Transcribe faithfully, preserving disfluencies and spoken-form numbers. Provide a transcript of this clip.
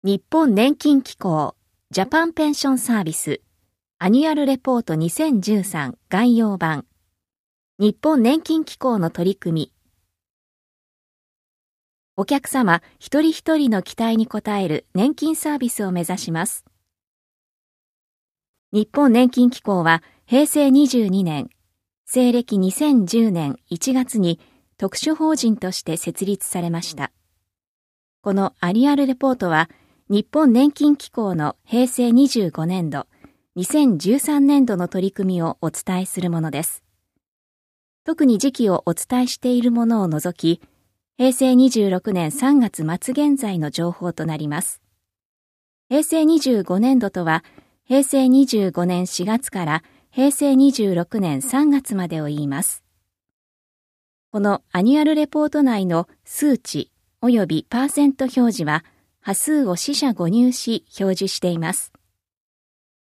日本年金機構ジャパンペンションサービスアニュアルレポートにせんじゅうさん概要版日本年金機構の取り組み。お客様一人一人の期待に応える年金サービスを目指します。日本年金機構はへいせいにじゅうにねん、西暦にせんじゅうねんいちがつに特殊法人として設立されました。このアニュアルレポートは日本年金機構のへいせいにじゅうごねんど、にせんじゅうさんねんどの取り組みをお伝えするものです。特に時期をお伝えしているものを除き、へいせいにじゅうろくねんさんがつまつ現在の情報となります。へいせいにじゅうごねんどとは、へいせいにじゅうごねんしがつからへいせいにじゅうろくねんさんがつまでを言います。このアニュアルレポート内の数値及びパーセント表示は、波数を四捨五入し表示しています。